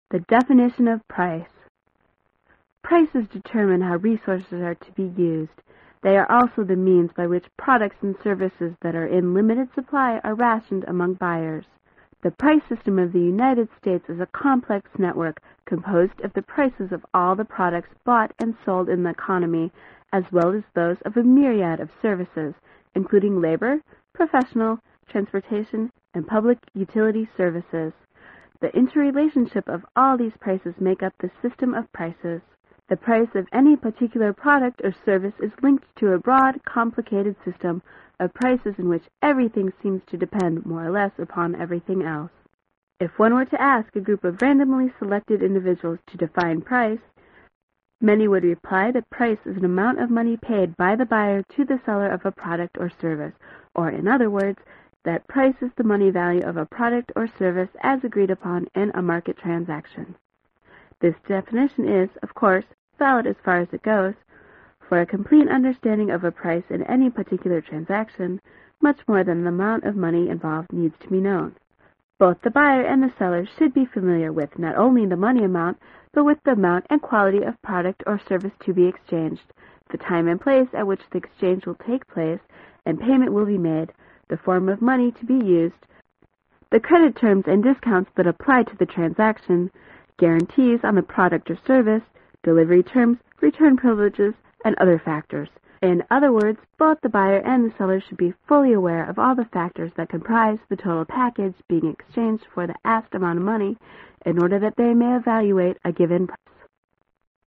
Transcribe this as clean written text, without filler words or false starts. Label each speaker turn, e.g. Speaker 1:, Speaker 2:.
Speaker 1: The definition of price. Prices determine how resources are to be used. They are also the means by which products and services that are in limited supply are rationed among buyers. The price system of the United States is a complex network composed of the prices of all the products bought and sold in the economy, as well as those of a myriad of services, including labor, professional, transportation, and public utility services. The interrelationship of all these prices make up the system of prices. The price of any particular product or service is linked to a broad, complicated system of prices in which everything seems to depend more or less upon everything else. If one were to ask a group of randomly selected individuals to define price, many would reply that price is an amount of money paid by the buyer to the seller of a product or service, or in other words, that price is the money value of a product or service as agreed upon in a market transaction. This definition is, of course, valid as far as it goes. For a complete understanding of a price in any particular transaction, much more than the amount of money involved needs to be known. Both the buyer and the seller should be familiar with not only the money amount, but with the amount and quality of product or service to be exchanged, the time and place at which the exchange will take place, and payment will be made, the form of money to be used, the credit terms and discounts that apply to the transaction, guarantees on the product or service, delivery terms, return privileges, and other factors. In other words, both the buyer and the seller should be fully aware of all the factors that comprise the total package being exchanged for the asked amount of money in order that they may evaluate a given price.